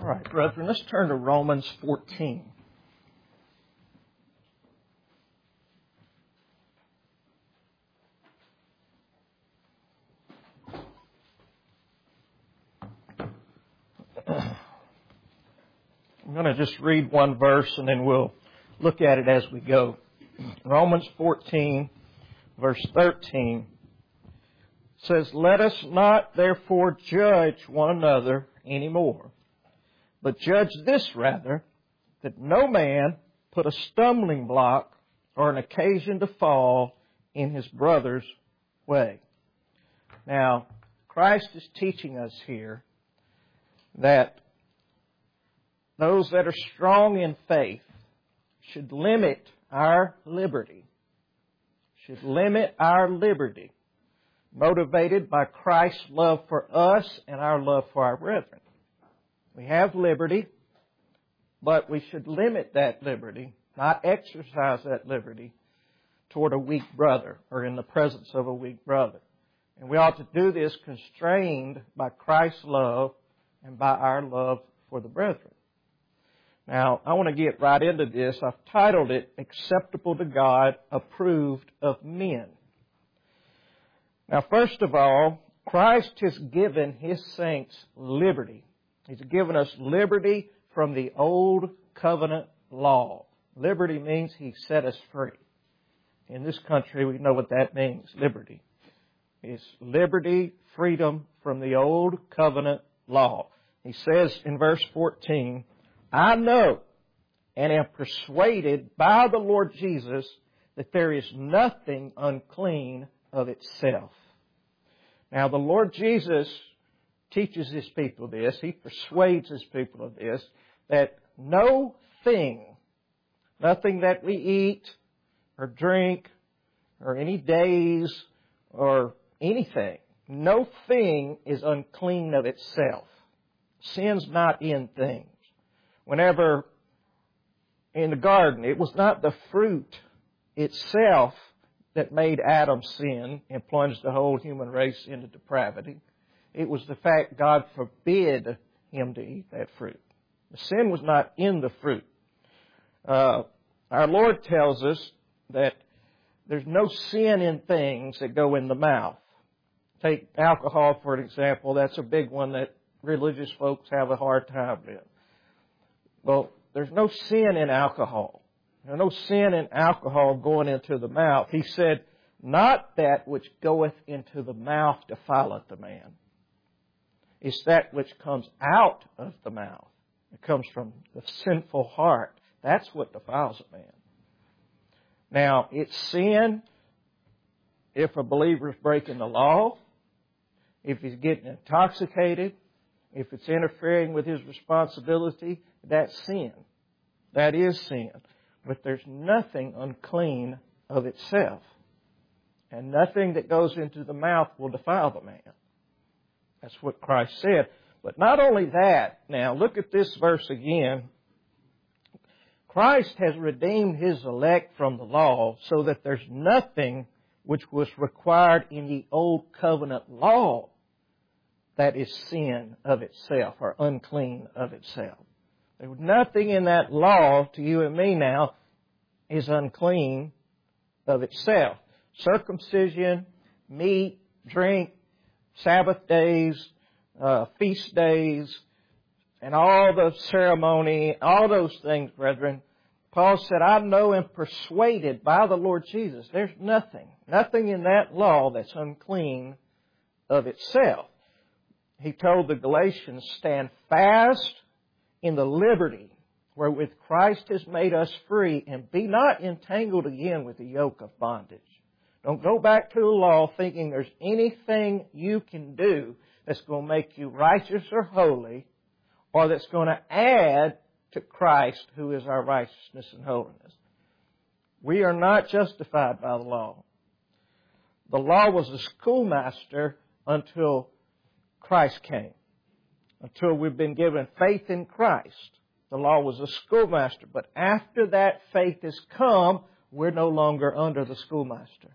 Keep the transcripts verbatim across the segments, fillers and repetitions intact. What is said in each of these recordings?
All right, brethren, let's turn to Romans fourteen. I'm going to just read one verse and then we'll look at it as we go. Romans fourteen, verse thirteen says, "Let us not therefore judge one another anymore, but judge this rather, that no man put a stumbling block or an occasion to fall in his brother's way." Now, Christ is teaching us here that those that are strong in faith should limit our liberty, should limit our liberty, motivated by Christ's love for us and our love for our brethren. We have liberty, but we should limit that liberty, not exercise that liberty toward a weak brother or in the presence of a weak brother. And we ought to do this constrained by Christ's love and by our love for the brethren. Now, I want to get right into this. I've titled it, "Acceptable to God, Approved of Men." Now, first of all, Christ has given His saints liberty. He's given us liberty from the old covenant law. Liberty means He set us free. In this country, we know what that means, liberty. It's liberty, freedom from the old covenant law. He says in verse fourteen, "I know and am persuaded by the Lord Jesus that there is nothing unclean of itself." Now, the Lord Jesus teaches His people this. He persuades His people of this, that no thing, nothing that we eat or drink or any days or anything, no thing is unclean of itself. Sin's not in things. Whenever in the garden, it was not the fruit itself that made Adam sin and plunged the whole human race into depravity. It was the fact God forbid him to eat that fruit. The sin was not in the fruit. Uh, our Lord tells us that there's no sin in things that go in the mouth. Take alcohol, for example. That's a big one that religious folks have a hard time with. Well, there's no sin in alcohol. There's no sin in alcohol going into the mouth. He said, "Not that which goeth into the mouth defileth the man. It's that which comes out of the mouth. It comes from the sinful heart. That's what defiles a man." Now, it's sin if a believer is breaking the law, if he's getting intoxicated, if it's interfering with his responsibility. That's sin. That is sin. But there's nothing unclean of itself. And nothing that goes into the mouth will defile the man. That's what Christ said. But not only that, now look at this verse again. Christ has redeemed His elect from the law so that there's nothing which was required in the old covenant law that is sin of itself or unclean of itself. There's nothing in that law to you and me now is unclean of itself. Circumcision, meat, drink, Sabbath days, uh, feast days, and all the ceremony, all those things, brethren. Paul said, "I know and persuaded by the Lord Jesus." There's nothing, nothing in that law that's unclean of itself. He told the Galatians, "Stand fast in the liberty wherewith Christ has made us free, and be not entangled again with the yoke of bondage." Don't go back to the law thinking there's anything you can do that's going to make you righteous or holy, or that's going to add to Christ, who is our righteousness and holiness. We are not justified by the law. The law was a schoolmaster until Christ came. Until we've been given faith in Christ. The law was a schoolmaster. But after that faith has come, we're no longer under the schoolmaster.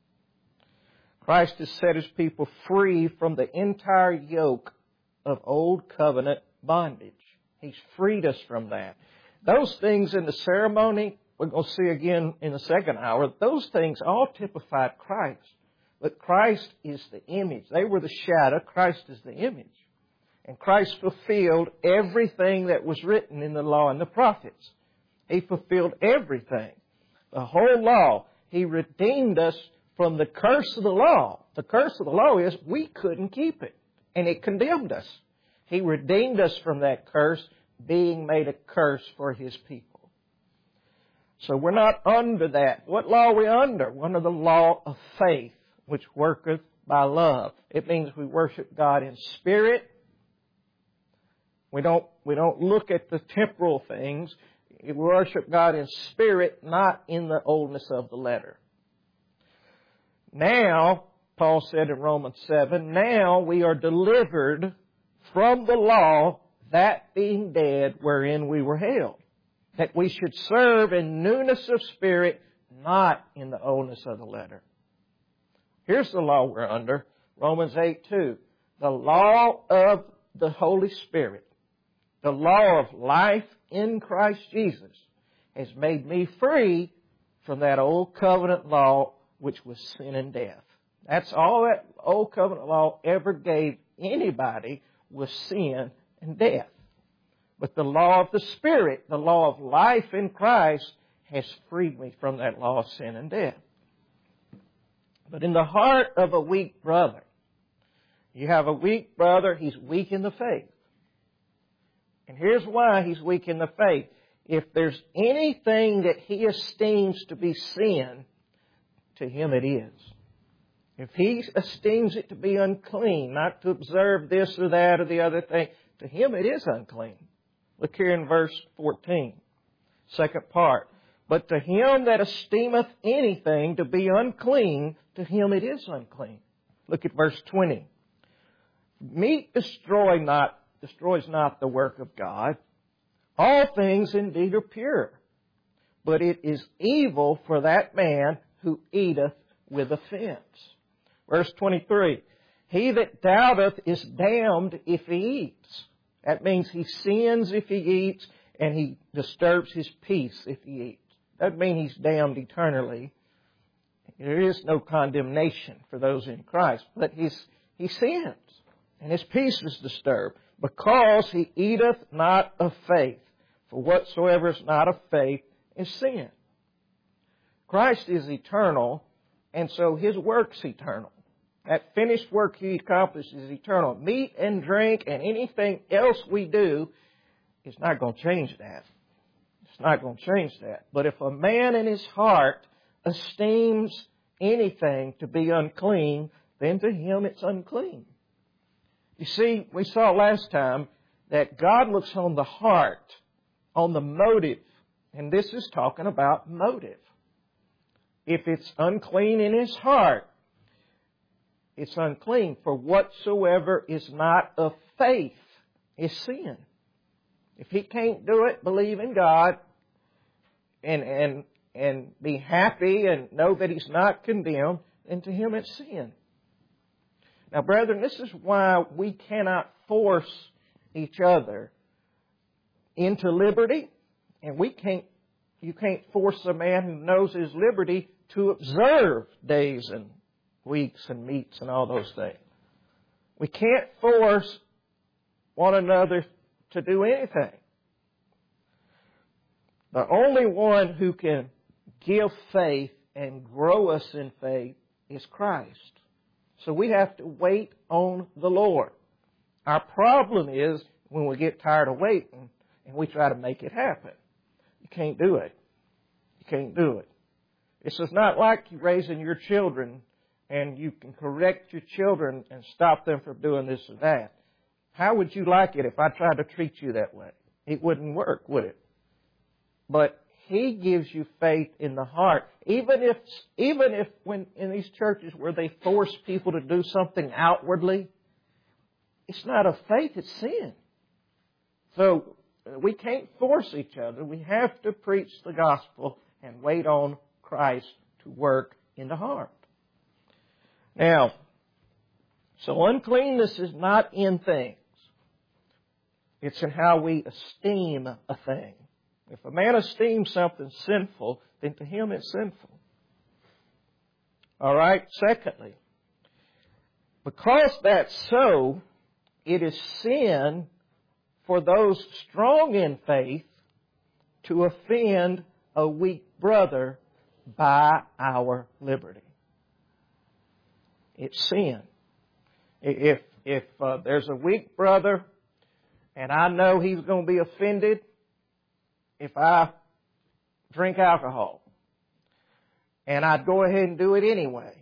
Christ has set His people free from the entire yoke of old covenant bondage. He's freed us from that. Those things in the ceremony, we're going to see again in the second hour, those things all typified Christ. But Christ is the image. They were the shadow. Christ is the image. And Christ fulfilled everything that was written in the law and the prophets. He fulfilled everything. The whole law. He redeemed us from the curse of the law. The curse of the law is we couldn't keep it. And it condemned us. He redeemed us from that curse, being made a curse for His people. So we're not under that. What law are we under? We're under the law of faith, which worketh by love. It means we worship God in spirit. We don't, we don't look at the temporal things. We worship God in spirit, not in the oldness of the letter. Now, Paul said in Romans seven, now we are delivered from the law, that being dead wherein we were held. That we should serve in newness of spirit, not in the oldness of the letter. Here's the law we're under. Romans eight two. The law of the Holy Spirit. The law of life in Christ Jesus has made me free from that old covenant law which was sin and death. That's all that old covenant law ever gave anybody was sin and death. But the law of the Spirit, the law of life in Christ, has freed me from that law of sin and death. But in the heart of a weak brother, you have a weak brother, he's weak in the faith. And here's why he's weak in the faith. If there's anything that he esteems to be sin, to him it is. If he esteems it to be unclean, not to observe this or that or the other thing, to him it is unclean. Look here in verse fourteen, second part. But to him that esteemeth anything to be unclean, to him it is unclean. Look at verse twenty. Meat destroy not, destroys not the work of God. All things indeed are pure, but it is evil for that man who eateth with offense. Verse twenty-three. He that doubteth is damned if he eats. That means he sins if he eats, and he disturbs his peace if he eats. That means he's damned eternally. There is no condemnation for those in Christ, but he's, he sins, and his peace is disturbed, because he eateth not of faith. For whatsoever is not of faith is sin. Christ is eternal, and so His work's eternal. That finished work He accomplished is eternal. Meat and drink and anything else we do is not going to change that. It's not going to change that. But if a man in his heart esteems anything to be unclean, then to him it's unclean. You see, we saw last time that God looks on the heart, on the motive. And this is talking about motive. If it's unclean in his heart, it's unclean. For whatsoever is not of faith is sin. If he can't do it, believe in God and, and, and be happy and know that he's not condemned, then to him it's sin. Now, brethren, this is why we cannot force each other into liberty, and we can't, you can't force a man who knows his liberty to observe days and weeks and meats and all those things. We can't force one another to do anything. The only one who can give faith and grow us in faith is Christ. So we have to wait on the Lord. Our problem is when we get tired of waiting and we try to make it happen. You can't do it. You can't do it. This is not like you raising your children and you can correct your children and stop them from doing this or that. How would you like it if I tried to treat you that way? It wouldn't work, would it? But He gives you faith in the heart. Even if, even if when in these churches where they force people to do something outwardly, it's not of faith, it's sin. So we can't force each other. We have to preach the gospel and wait on Christ to work in the heart. Now, so uncleanness is not in things. It's in how we esteem a thing. If a man esteems something sinful, then to him it's sinful. All right? Secondly, because that's so, it is sin for those strong in faith to offend a weak brother by our liberty. It's sin. If, if uh, there's a weak brother and I know he's going to be offended if I drink alcohol, and I'd go ahead and do it anyway,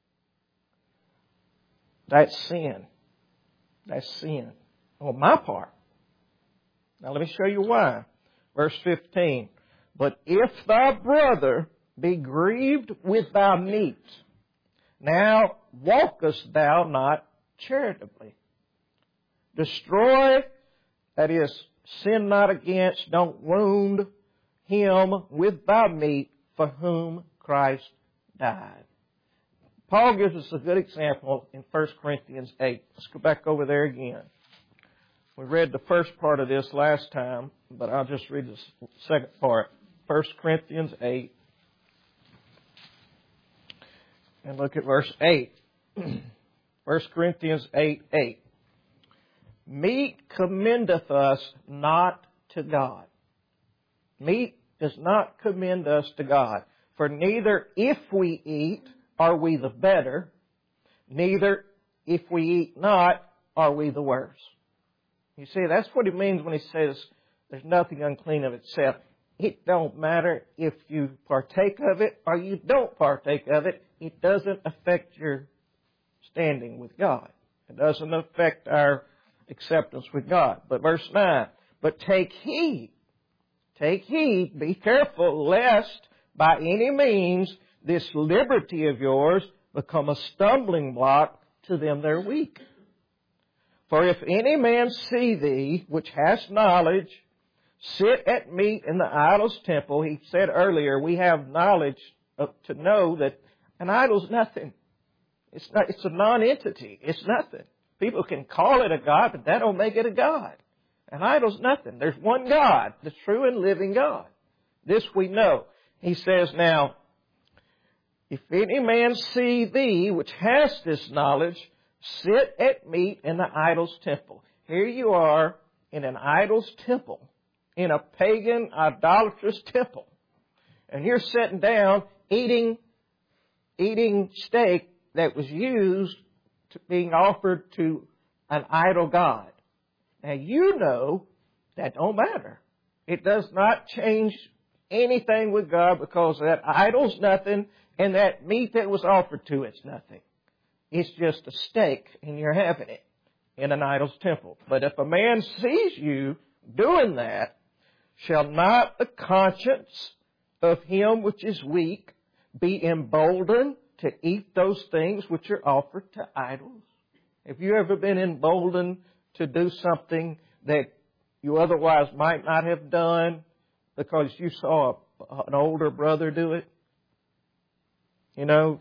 that's sin. That's sin on my part. Now let me show you why. Verse fifteen. But if thy brother be grieved with thy meat, now walkest thou not charitably. Destroy, that is, sin not against, don't wound him with thy meat for whom Christ died. Paul gives us a good example in First Corinthians eight. Let's go back over there again. We read the first part of this last time, but I'll just read the second part. First Corinthians eight. And look at verse eight. First Corinthians eight, eight. Meat commendeth us not to God. Meat does not commend us to God. For neither if we eat are we the better, neither if we eat not are we the worse. You see, that's what he means when he says there's nothing unclean of itself. It don't matter if you partake of it or you don't partake of it. It doesn't affect your standing with God. It doesn't affect our acceptance with God. But verse nine, but take heed, take heed, be careful, lest by any means this liberty of yours become a stumbling block to them that are weak. For if any man see thee, which hast knowledge, sit at meat in the idol's temple, he said earlier, we have knowledge of, to know that an idol's nothing. It's not, it's a non-entity. It's nothing. People can call it a God, but that don't make it a God. An idol's nothing. There's one God, the true and living God. This we know. He says now, if any man see thee, which hast this knowledge, sit at meat in the idol's temple. Here you are in an idol's temple, in a pagan, idolatrous temple. And you're sitting down eating, eating steak that was used to being offered to an idol god. Now you know that don't matter. It does not change anything with God because that idol's nothing and that meat that was offered to it's nothing. It's just a steak and you're having it in an idol's temple. But if a man sees you doing that, shall not the conscience of him which is weak be emboldened to eat those things which are offered to idols? Have you ever been emboldened to do something that you otherwise might not have done because you saw a, an older brother do it? You know,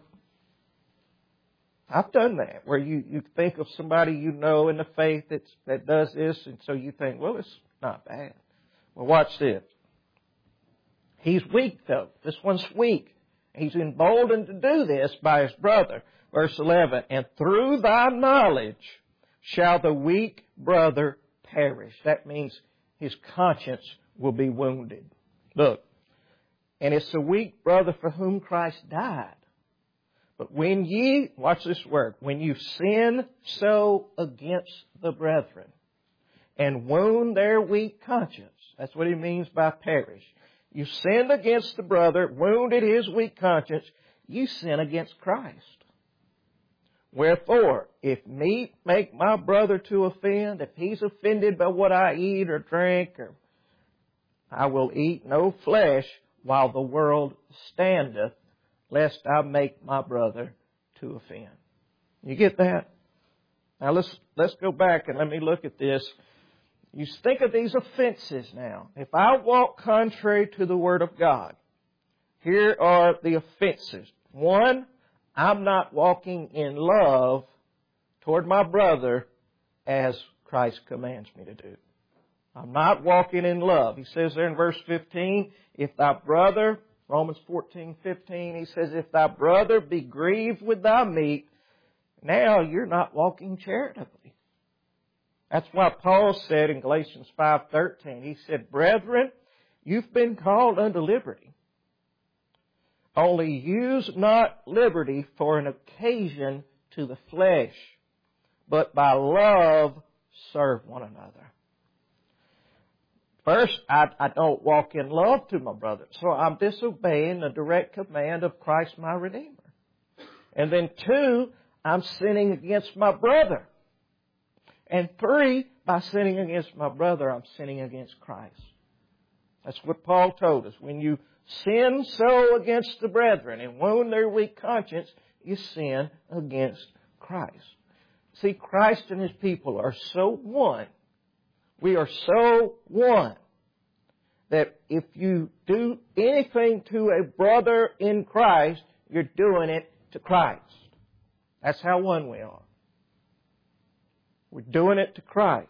I've done that, where you, you think of somebody you know in the faith that's, that does this, and so you think, well, it's not bad. Well, watch this. He's weak, though. This one's weak. He's emboldened to do this by his brother. Verse eleven, and through thy knowledge shall the weak brother perish. That means his conscience will be wounded. Look, and it's the weak brother for whom Christ died. But when ye, watch this word, when you sin so against the brethren and wound their weak conscience, that's what he means by perish. You sinned against the brother, wounded his weak conscience, you sin against Christ. Wherefore, if meat make my brother to offend, if he's offended by what I eat or drink, or I will eat no flesh while the world standeth, lest I make my brother to offend. You get that? Now let's, let's go back and let me look at this. You think of these offenses now. If I walk contrary to the Word of God, here are the offenses. One, I'm not walking in love toward my brother as Christ commands me to do. I'm not walking in love. He says there in verse fifteen, if thy brother, Romans fourteen fifteen, he says, if thy brother be grieved with thy meat, now you're not walking charitably. That's why Paul said in Galatians five thirteen, he said, brethren, you've been called unto liberty. Only use not liberty for an occasion to the flesh, but by love serve one another. First, I, I don't walk in love to my brother, so I'm disobeying the direct command of Christ my Redeemer. And then two, I'm sinning against my brother. And three, by sinning against my brother, I'm sinning against Christ. That's what Paul told us. When you sin so against the brethren and wound their weak conscience, you sin against Christ. See, Christ and His people are so one. We are so one that if you do anything to a brother in Christ, you're doing it to Christ. That's how one we are. We're doing it to Christ.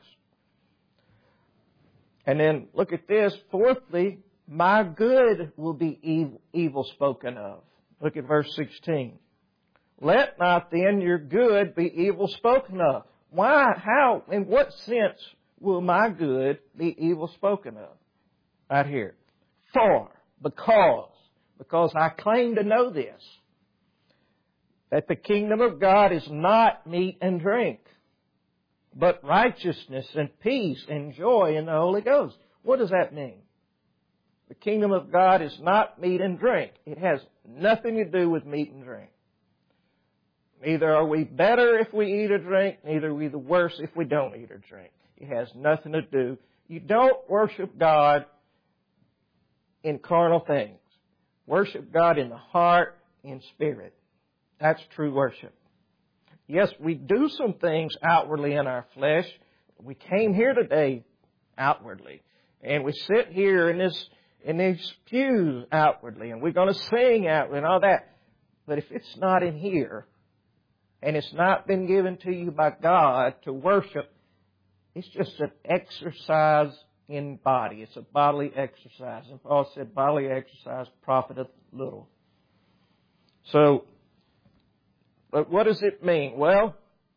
And then look at this. Fourthly, my good will be evil, evil spoken of. Look at verse sixteen. Let not then your good be evil spoken of. Why? How? In what sense will my good be evil spoken of? Right here. For, because, because I claim to know this, that the kingdom of God is not meat and drink, but righteousness and peace and joy in the Holy Ghost. What does that mean? The kingdom of God is not meat and drink. It has nothing to do with meat and drink. Neither are we better if we eat or drink, neither are we the worse if we don't eat or drink. It has nothing to do. You don't worship God in carnal things. Worship God in the heart, in spirit. That's true worship. Yes, we do some things outwardly in our flesh. We came here today outwardly. And we sit here in this in these pews outwardly. And we're going to sing outwardly and all that. But if it's not in here, and it's not been given to you by God to worship, it's just an exercise in body. It's a bodily exercise. And Paul said bodily exercise profiteth little. So, but what does it mean? Well,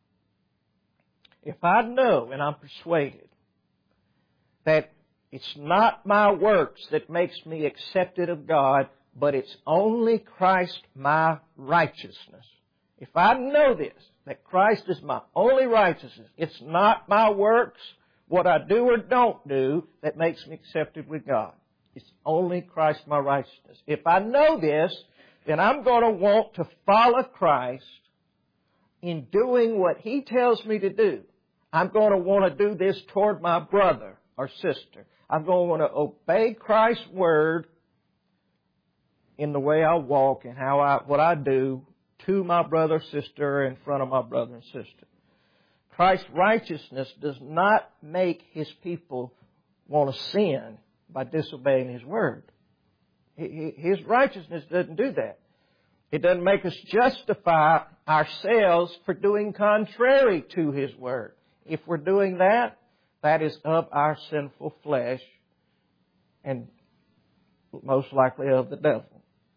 if I know and I'm persuaded that it's not my works that makes me accepted of God, but it's only Christ my righteousness. If I know this, that Christ is my only righteousness, it's not my works, what I do or don't do, that makes me accepted with God. It's only Christ my righteousness. If I know this, then I'm going to want to follow Christ in doing what He tells me to do. I'm going to want to do this toward my brother or sister. I'm going to want to obey Christ's word in the way I walk and how I, what I do to my brother or sister in front of my brother and sister. Christ's righteousness does not make His people want to sin by disobeying His word. His righteousness doesn't do that. It doesn't make us justify ourselves for doing contrary to His word. If we're doing that, that is of our sinful flesh and most likely of the devil.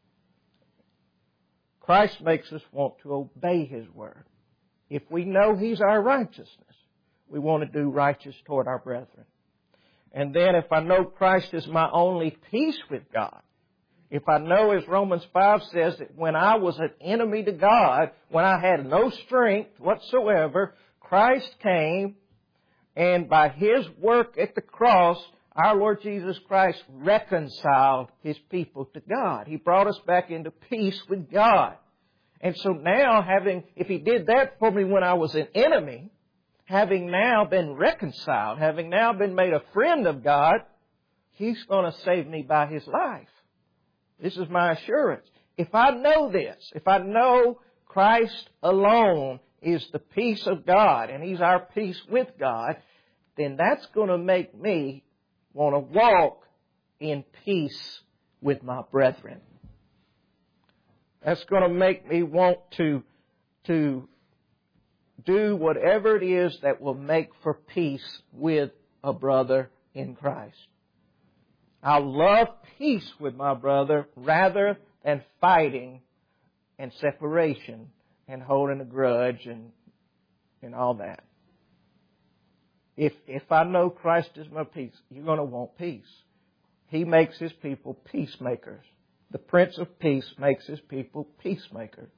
Christ makes us want to obey His word. If we know He's our righteousness, we want to do righteous toward our brethren. And then if I know Christ is my only peace with God, if I know, as Romans five says, that when I was an enemy to God, when I had no strength whatsoever, Christ came, and by His work at the cross, our Lord Jesus Christ reconciled His people to God. He brought us back into peace with God. And so now, having, if He did that for me when I was an enemy, having now been reconciled, having now been made a friend of God, He's going to save me by His life. This is my assurance. If I know this, if I know Christ alone is the peace of God and He's our peace with God, then that's going to make me want to walk in peace with my brethren. That's going to make me want to, to do whatever it is that will make for peace with a brother in Christ. I'll love peace with my brother rather than fighting and separation and holding a grudge and, and all that. If, if I know Christ is my peace, you're going to want peace. He makes His people peacemakers. The Prince of Peace makes His people peacemakers.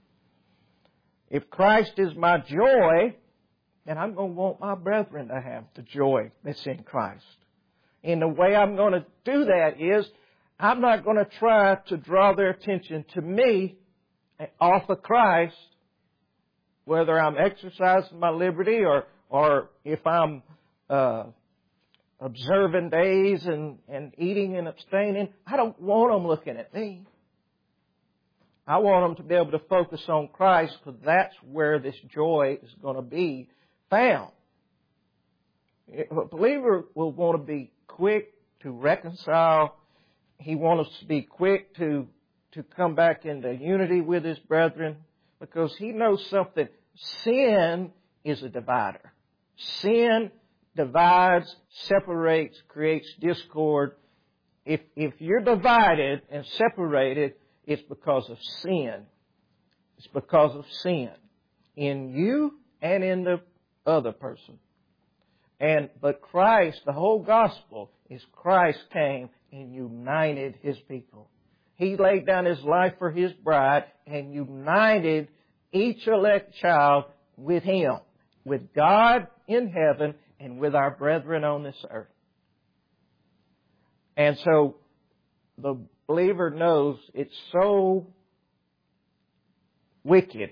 If Christ is my joy, then I'm going to want my brethren to have the joy that's in Christ. And the way I'm going to do that is I'm not going to try to draw their attention to me off of Christ, whether I'm exercising my liberty or, or if I'm uh, observing days and, and eating and abstaining. I don't want them looking at me. I want them to be able to focus on Christ, because that's where this joy is going to be found. A believer will want to be quick to reconcile. He wants us to be quick to, to come back into unity with his brethren, because he knows something. Sin is a divider. Sin divides, separates, creates discord. If, if you're divided and separated, it's because of sin. It's because of sin in you and in the other person. And, but Christ, the whole gospel is Christ came and united His people. He laid down His life for His bride and united each elect child with Him, with God in heaven and with our brethren on this earth. And so the believer knows it's so wicked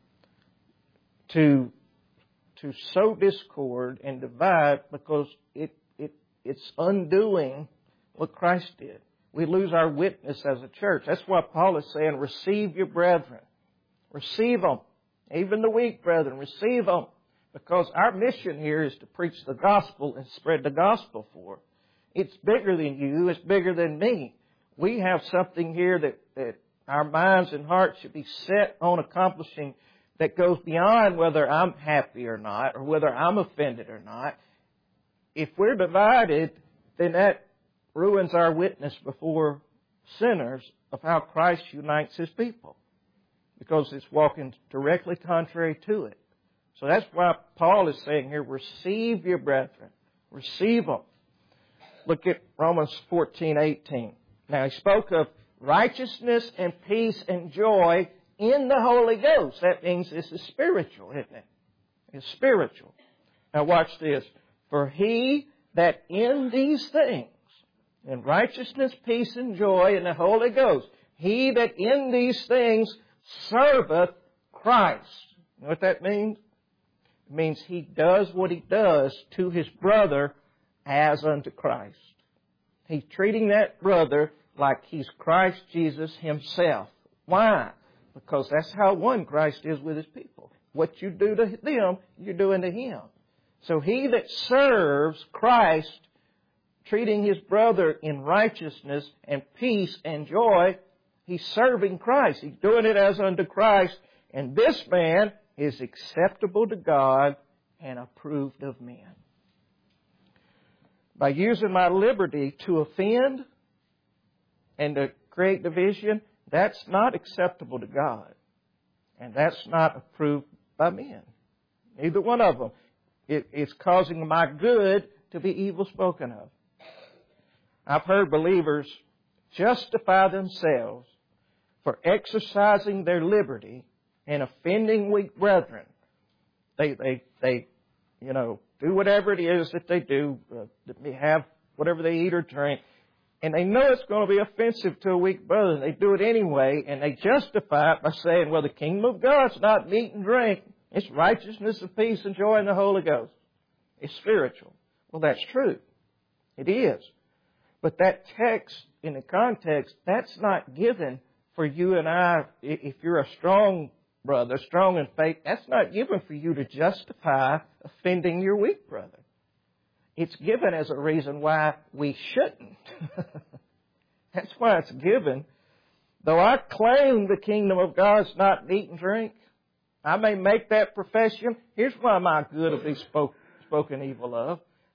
to to sow discord and divide, because it, it it's undoing what Christ did. We lose our witness as a church. That's why Paul is saying, receive your brethren. Receive them. Even the weak brethren, receive them. Because our mission here is to preach the gospel and spread the gospel forth. It's bigger than you. It's bigger than me. We have something here that, that our minds and hearts should be set on accomplishing, that goes beyond whether I'm happy or not, or whether I'm offended or not. If we're divided, then that ruins our witness before sinners of how Christ unites His people, because it's walking directly contrary to it. So that's why Paul is saying here, receive your brethren. Receive them. Look at Romans fourteen eighteen. Now, he spoke of righteousness and peace and joy in the Holy Ghost. That means this is spiritual, isn't it? It's spiritual. Now watch this. For he that in these things, in righteousness, peace, and joy in the Holy Ghost, he that in these things serveth Christ. You know what that means? It means he does what he does to his brother as unto Christ. He's treating that brother like he's Christ Jesus Himself. Why? Because that's how one Christ is with His people. What you do to them, you're doing to Him. So he that serves Christ, treating his brother in righteousness and peace and joy, he's serving Christ. He's doing it as unto Christ. And this man is acceptable to God and approved of men. By using my liberty to offend and to create division, that's not acceptable to God. And that's not approved by men. Neither one of them. It, it's causing my good to be evil spoken of. I've heard believers justify themselves for exercising their liberty and offending weak brethren. They, they, they, you know, do whatever it is that they do, uh, they have whatever they eat or drink, and they know it's going to be offensive to a weak brother, and they do it anyway, and they justify it by saying, well, the kingdom of God's not meat and drink. It's righteousness and peace and joy in the Holy Ghost. It's spiritual. Well, that's true. It is. But that text, in the context, that's not given for you and I. If you're a strong brother, strong in faith, that's not given for you to justify offending your weak brother. It's given as a reason why we shouldn't. That's why it's given. Though I claim the kingdom of God's not meat and drink, I may make that profession. Here's why my good will be spoke, spoken evil of.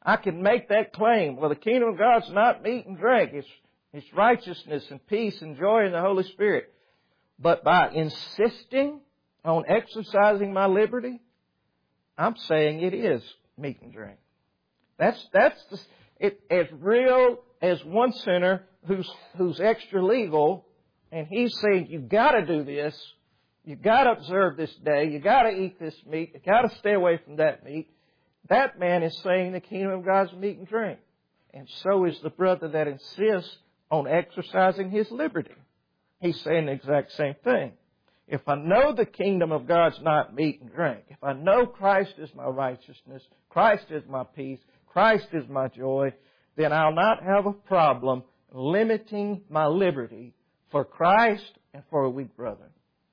I can make that claim. Well, the kingdom of God's not meat and drink. It's, it's righteousness and peace and joy in the Holy Spirit. But by insisting on exercising my liberty, I'm saying it is meat and drink. That's, that's the, it, as real as one sinner who's, who's extra legal, and he's saying, you gotta do this, you gotta observe this day, you gotta eat this meat, you gotta stay away from that meat. That man is saying the kingdom of God's meat and drink. And so is the brother that insists on exercising his liberty. He's saying the exact same thing. If I know the kingdom of God's not meat and drink, if I know Christ is my righteousness, Christ is my peace, Christ is my joy, then I'll not have a problem limiting my liberty for Christ and for a weak brother.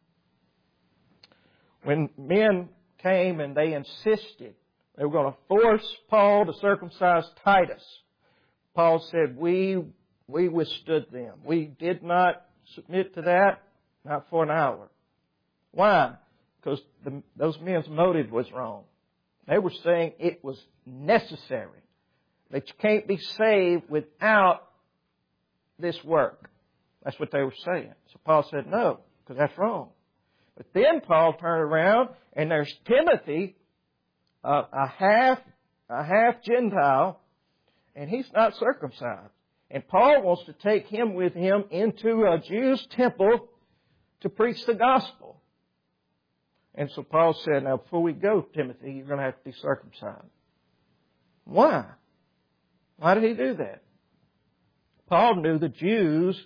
When men came and they insisted they were going to force Paul to circumcise Titus, Paul said, we, we withstood them. We did not submit to that, not for an hour. Why? Because the, those men's motive was wrong. They were saying it was necessary, that you can't be saved without this work. That's what they were saying. So Paul said no, because that's wrong. But then Paul turned around and there's Timothy, uh, a half, a half Gentile, and he's not circumcised. And Paul wants to take him with him into a Jew's temple to preach the gospel. And so Paul said, now before we go, Timothy, you're going to have to be circumcised. Why? Why did he do that? Paul knew the Jews,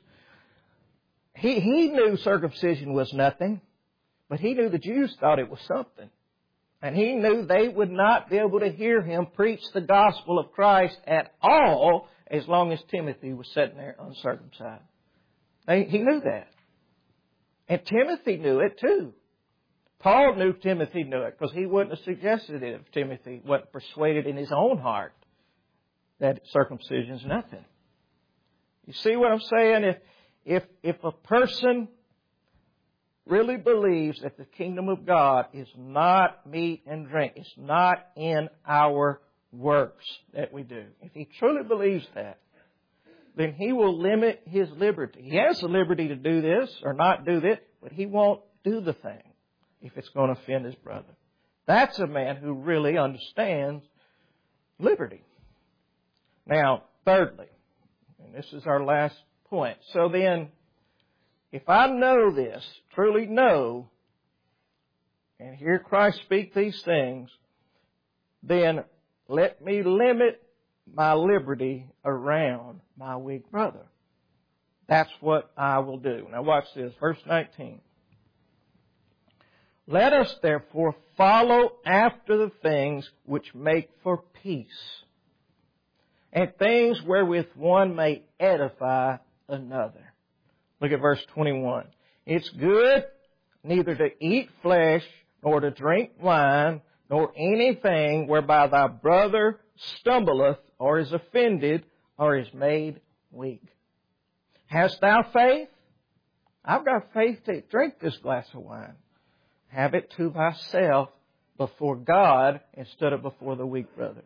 he, he knew circumcision was nothing, but he knew the Jews thought it was something. And he knew they would not be able to hear him preach the gospel of Christ at all as long as Timothy was sitting there uncircumcised. He knew that. And Timothy knew it too. Paul knew Timothy knew it because he wouldn't have suggested it if Timothy wasn't persuaded in his own heart that circumcision is nothing. You see what I'm saying? If, if, if a person really believes that the kingdom of God is not meat and drink, it's not in our works that we do. If he truly believes that, then he will limit his liberty. He has the liberty to do this or not do this, but he won't do the thing if it's going to offend his brother. That's a man who really understands liberty. Now, thirdly, and this is our last point. So then, if I know this, truly know, and hear Christ speak these things, then let me limit my liberty around my weak brother. That's what I will do. Now watch this, verse nineteen. Let us therefore follow after the things which make for peace, and things wherewith one may edify another. Look at verse twenty-one. It's good neither to eat flesh, nor to drink wine, nor anything whereby thy brother stumbleth, or is offended, or is made weak. Hast thou faith? I've got faith to drink this glass of wine. Have it to thyself before God instead of before the weak brother.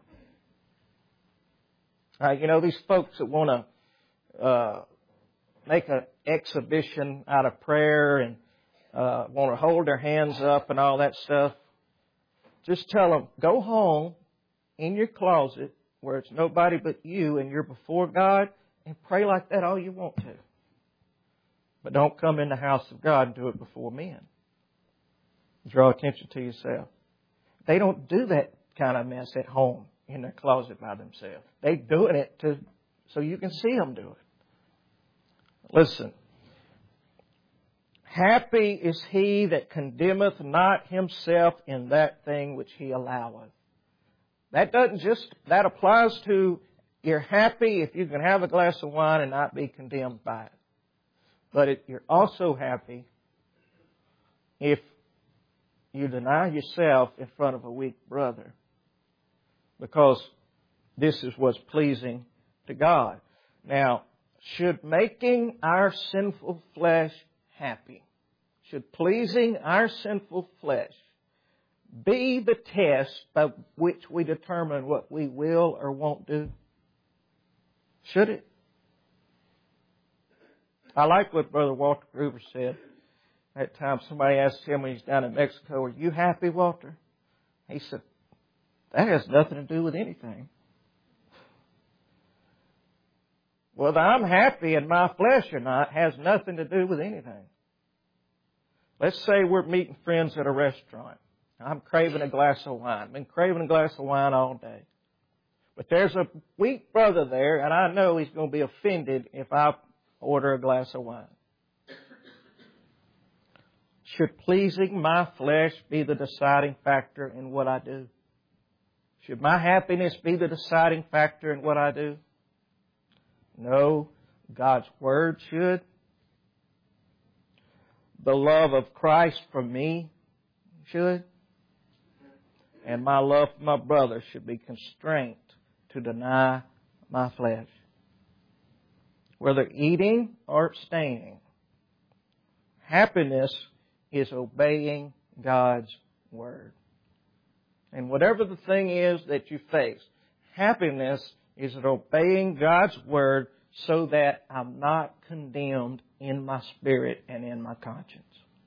All right, you know, these folks that want to uh, make an exhibition out of prayer and uh, want to hold their hands up and all that stuff, just tell them, go home in your closet where it's nobody but you and you're before God and pray like that all you want to. But don't come in the house of God and do it before men. Draw attention to yourself. They don't do that kind of mess at home in their closet by themselves. They're doing it to so you can see them do it. Listen. Happy is he that condemneth not himself in that thing which he alloweth. That doesn't just, that applies to you're happy if you can have a glass of wine and not be condemned by it. But it, you're also happy if you deny yourself in front of a weak brother, because this is what's pleasing to God. Now, should making our sinful flesh happy, should pleasing our sinful flesh be the test by which we determine what we will or won't do? Should it? I like what Brother Walter Gruber said. That time somebody asked him when he's down in Mexico, "Are you happy, Walter?" He said, "That has nothing to do with anything." Whether I'm happy in my flesh or not has nothing to do with anything. Let's say we're meeting friends at a restaurant. I'm craving a glass of wine. I've been craving a glass of wine all day. But there's a weak brother there, and I know he's going to be offended if I order a glass of wine. Should pleasing my flesh be the deciding factor in what I do? Should my happiness be the deciding factor in what I do? No, God's Word should. The love of Christ for me should. And my love for my brother should be constrained to deny my flesh. Whether eating or abstaining, happiness is obeying God's Word. And whatever the thing is that you face, happiness is obeying God's Word so that I'm not condemned in my spirit and in my conscience.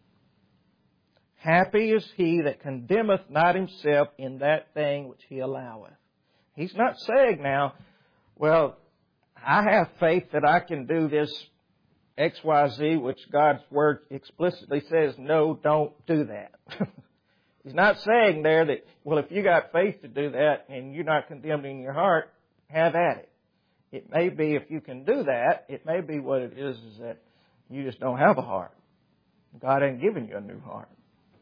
Happy is he that condemneth not himself in that thing which he alloweth. He's not saying now, well, I have faith that I can do this X Y Z, which God's Word explicitly says, no, don't do that. He's not saying there that, well, if you got faith to do that and you're not condemned in your heart, have at it. It may be if you can do that, it may be what it is is that you just don't have a heart. God ain't given you a new heart.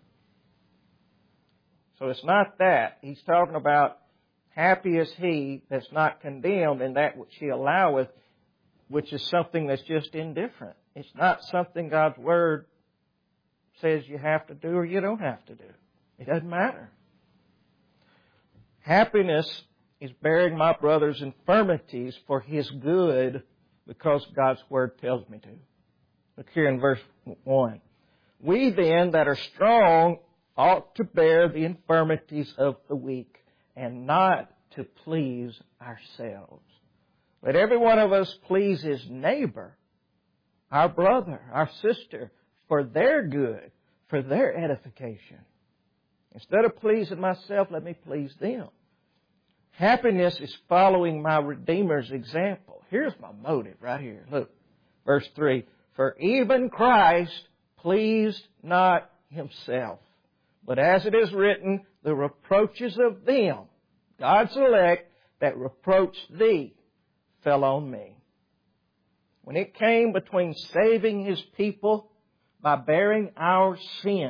So it's not that. He's talking about happy is he that's not condemned in that which he alloweth, which is something that's just indifferent. It's not something God's Word says you have to do or you don't have to do. It doesn't matter. Happiness is bearing my brother's infirmities for his good because God's Word tells me to. Look here in verse one. We then that are strong ought to bear the infirmities of the weak and not to please ourselves. Let every one of us please his neighbor, our brother, our sister, for their good, for their edification. Instead of pleasing myself, let me please them. Happiness is following my Redeemer's example. Here's my motive right here. Look, verse three. For even Christ pleased not himself, but as it is written, the reproaches of them, God's elect, that reproached thee, fell on me. When it came between saving His people by bearing our sins,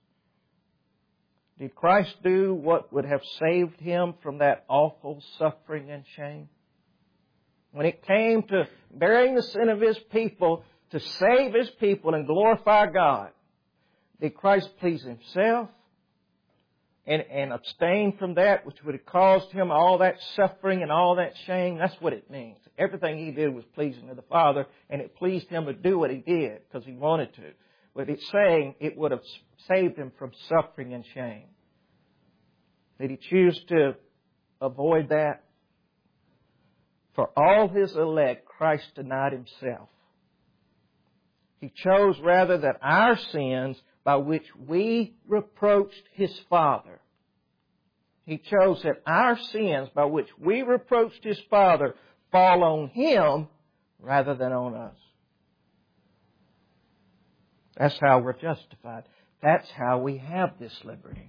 did Christ do what would have saved Him from that awful suffering and shame? When it came to bearing the sin of His people to save His people and glorify God, did Christ please Himself and, and abstain from that which would have caused Him all that suffering and all that shame? That's what it means. Everything He did was pleasing to the Father, and it pleased Him to do what He did because He wanted to. But it's saying it would have saved Him from suffering and shame. Did He choose to avoid that? For all His elect, Christ denied Himself. He chose rather that our sins by which we reproached His Father. He chose that our sins by which we reproached His Father fall on Him rather than on us. That's how we're justified. That's how we have this liberty.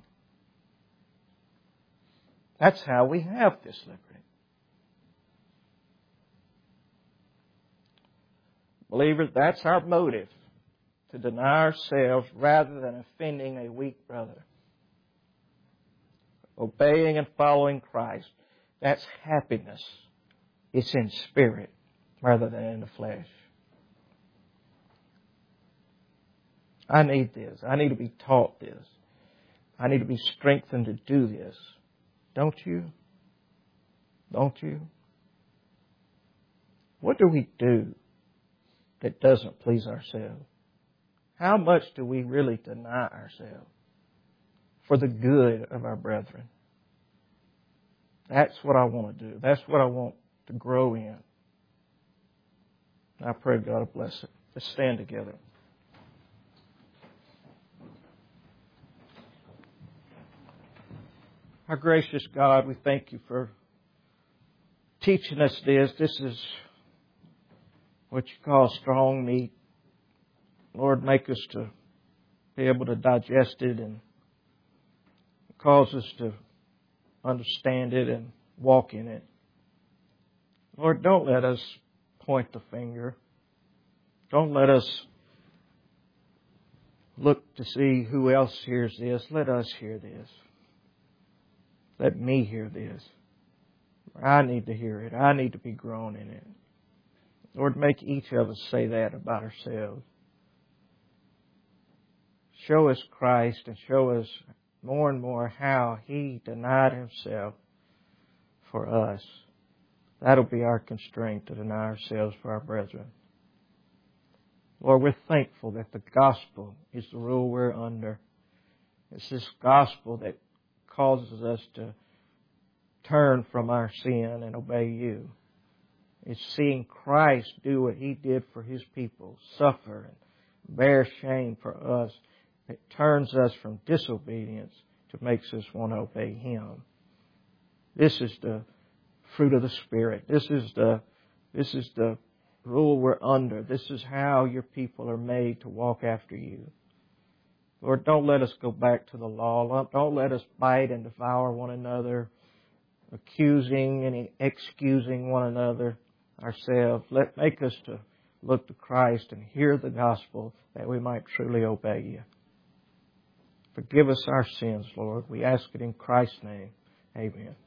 That's how we have this liberty. Believers, that's our motive, to deny ourselves rather than offending a weak brother. Obeying and following Christ, that's happiness. It's in spirit rather than in the flesh. I need this. I need to be taught this. I need to be strengthened to do this. Don't you? Don't you? What do we do that doesn't please ourselves? How much do we really deny ourselves? for the good of our brethren. That's what I want to do. That's what I want to grow in. I pray God will bless it. Let's stand together. Our gracious God, we thank you for teaching us this. This is what you call strong meat. Lord, make us to be able to digest it and cause us to understand it and walk in it. Lord, don't let us point the finger. Don't let us look to see who else hears this. Let us hear this. Let me hear this. I need to hear it. I need to be grown in it. Lord, make each of us say that about ourselves. Show us Christ and show us more and more how He denied Himself for us. That'll be our constraint to deny ourselves for our brethren. Lord, we're thankful that the gospel is the rule we're under. It's this gospel that causes us to turn from our sin and obey You. It's seeing Christ do what He did for His people, suffer and bear shame for us. It turns us from disobedience to makes us want to obey Him. This is the fruit of the Spirit. This is the this is the rule we're under. This is how Your people are made to walk after You. Lord, don't let us go back to the law. Don't let us bite and devour one another, accusing and excusing one another ourselves. Let make us to look to Christ and hear the gospel that we might truly obey You. Forgive us our sins, Lord. We ask it in Christ's name. Amen.